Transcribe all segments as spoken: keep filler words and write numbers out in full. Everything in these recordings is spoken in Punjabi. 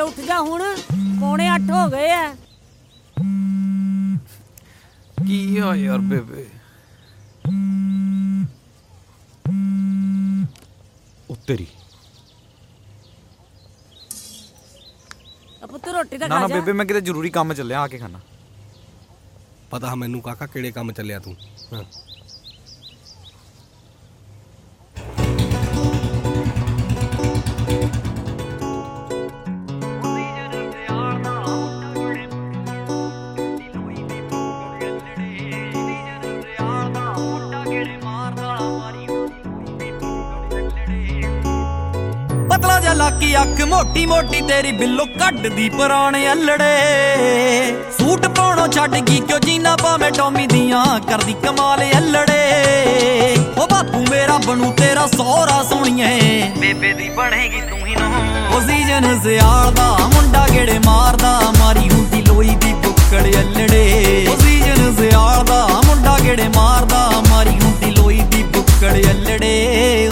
ਉੱਠ ਜਾ ਹੁਣ, ਪੌਣੇ ਅੱਠ ਹੋ ਗਏ ਆ। ਕੀ ਆ ਯਾਰ ਬੇਬੇ, ਉਹ ਤੇਰੀ ਪੁੱਤ ਰੋਟੀ ਤਾਂ ਨਾ ਖਾ ਨਾ ਜਾ। ਬੇਬੇ ਮੈਂ ਕਿਤੇ ਜ਼ਰੂਰੀ ਕੰਮ ਚੱਲਿਆ, ਆ ਕੇ ਖਾਣਾ। ਪਤਾ ਮੈਨੂੰ ਕਾਕਾ ਕਿਹੜੇ ਕੰਮ ਚੱਲਿਆ ਤੂੰ। ਹਾਂ ਪਤਲਾ ਜਿਹਾ ਲਾਕੀ ਅੱਖ ਮੋਟੀ ਮੋਟੀ ਤੇਰੀ ਬਿੱਲੋ ਕੱਢਦੀ ਪੁਰਾਣੇ ਅਲੜੇ। ਸੂਟ ਪਾਉਣੋਂ ਛੱਡ ਗਈ ਕਿਉਂ ਜੀਨਾ ਭਾਵੇਂ ਟੋਮੀ ਦੀਆਂ ਕਰਦੀ ਕਮਾਲ ਅਲੜੇ। ਉਹ ਬਾਪੂ ਮੇਰਾ ਬਣੂ ਤੇਰਾ ਸਹੁਰਾ ਸੋਹਣੀਏ, ਬੇਬੇ ਦੀ ਬਣੇਗੀ ਤੂੰ ਹੀ ਨੂੰ। ਉਹ ਸੀਜਨ ਸਿਆਲ ਦਾ ਮੁੰਡਾ ਗੇੜੇ ਮਾਰਦਾ, ਮਾਰੀ ਹੁੰਦੀ ਲੋਈ ਦੀ ਬੁੱਕੜ ਅਲੜੇ। ਉਹ ਸੀਜਨ ਸਿਆਲ ਦਾ ਮੁੰਡਾ ਗੇੜੇ ਮਾਰਦਾ, ਮਾਰੀ ਹੁੰਦੀ ਲੋਈ ਦੀ ਬੁੱਕੜ ਅਲੜੇ।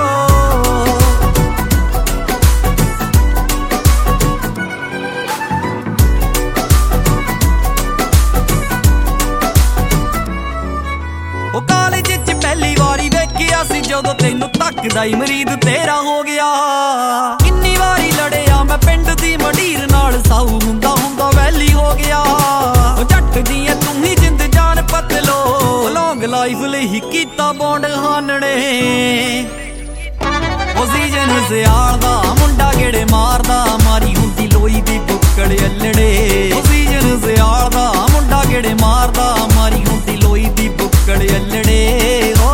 ਉਹ ਕਾਲਜ ਚ ਪਹਿਲੀ ਵਾਰੀ ਵੇਖਿਆ ਸੀ ਜਦੋਂ ਤੈਨੂੰ ਤੱਕਦਾ ਹੀ ਮਰੀਦ ਤੇਰਾ ਹੋ ਗਿਆ। ਕਿੰਨੀ ਵਾਰੀ ਲੜਿਆ ਮੈਂ ਪਿੰਡ ਦੀ ਮੰਡੀਰ ਨਾਲ, ਸਾਊ ਹੁੰਦਾ ਹੁੰਦਾ ਵੈਲੀ ਹੋ ਗਿਆ। ਉਹ ਜੱਟ ਦੀ ਐ ਤੂੰ ਹੀ ਜਿੰਦ ਜਾਨ ਪਤਲੋ, ਲੌਂਗ ਲਾਈਫ ਲਈ ਕੀਤਾ ਬੌਂਡ ਹਾਨੜੇ। ਉਹ ਸੀਜਨ ਸਿਆਲ ਦਾ ਮੁੰਡਾ ਗੇੜੇ ਮਾਰਦਾ, ਮਾਰੀ ਹੁੰਦੀ ਲੋਈ ਦੀ ਬੁੱਕੜ ਅਲੜੇ। ਉਹ ਸੀਜਨ ਸਿਆਲ ਦਾ ਮੁੰਡਾ ਗੇੜੇ ਮਾਰਦਾ, ਮਾਰੀ ਹੁੰਦੀ ਲੋਈ ਦੀ ਬੁੱਕੜ ਅਲੜੇ। ਹੋ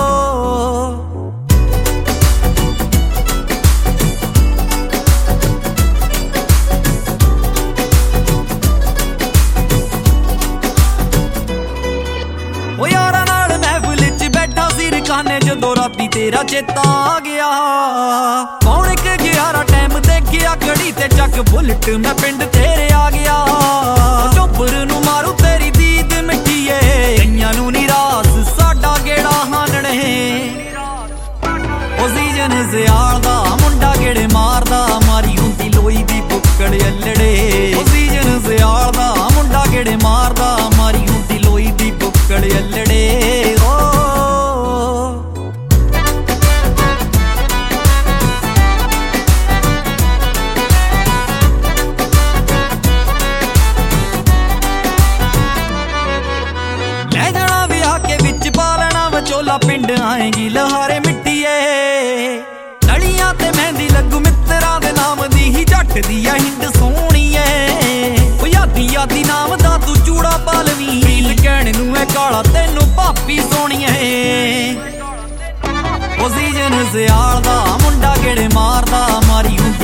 ਉਹ ਯਾਰਾਂ ਨਾਲ ਮਹਿਫਿਲ ਚ ਬੈਠਾ ਸੀ ਰਕਾਨੇ, ਜਦੋਂ ਰਾਤੀ ਤੇਰਾ ਚੇਤਾ ਆ ਗਿਆ। ਪੌਣੇ ਕੁ ਗਿਆਰਾਂ ਟਾਈਮ ਦੇਖਿਆ ਘੜੀ ਤੇ ਚੱਕ ਬੁਲਟ ਮੈਂ ਪਿੰਡ ਤੇਰੇ ਆ ਗਿਆ। ਚੋਬਰ ਨੂੰ ਮਾਰੂ ਤੇਰੀ ਦੀਦ ਮਿੱਠੀਏ, ਕਈਆਂ ਨੂੰ ਨੀ ਰਾਸ ਸਾਡਾ ਗੇੜਾ ਹਾਨਣੇ। ਉਹ ਸੀਜਨ ਸਿਆਲ ਦਾ ਮੁੰਡਾ ਗੇੜੇ ਮਾਰਦਾ, ਮਾਰੀ ਹੁੰਦੀ ਲੋਈ ਦੀ ਬੁੱਕੜ ਅਲੜੇ। ਉਹ ਸੀਜਨ ਸਿਆਲ ਦਾ ਮੁੰਡਾ ਗੇੜੇ ਮਾਰਦਾ, ਮਾਰੀ ਹੁੰਦੀ ਲੋਈ ਦੀ ਬੁੱਕੜ ਅਲੜੇ। ਓ ਲੈ ਜਾਣਾ ਵਿਆਹ ਕੇ ਵਿੱਚ ਪਾ ਲੈਣਾ ਵਿਚੋਲਾ, ਪਿੰਡ ਆਏਗੀ ਲਹਾਰੇ ਮਿੱਟੀਏ। ਨਲੀਆਂ ਤੇ ਮਹਿੰਦੀ ਲੱਗੂ ਮਿੱਤਰਾਂ ਦੇ ਨਾਮ ਦੀ ਹੀ, ਜੱਟ ਦੀ ਆ ਹਿੰਦ ਸੋਹਣੀਏ। ਉਹ ਯਾਦੀ ਯਾਦੀ ਨਾਮ ਦਾ ਤੂੰ ਚੂੜਾ ਪਾ ਲਵੀਂ, ਰੀਲ ਕਹਿਣ ਨੂੰ ਐ ਕਾਲਾ ਤੈਨੂੰ ਭਾਪੀ ਸੋਹਣੀਏ। ਉਹ ਸੀਜਨ ਸਿਆਲ ਦਾ ਮੁੰਡਾ ਗੇੜੇ ਮਾਰਦਾ, ਮਾਰੀ ਹੁੰਦੀ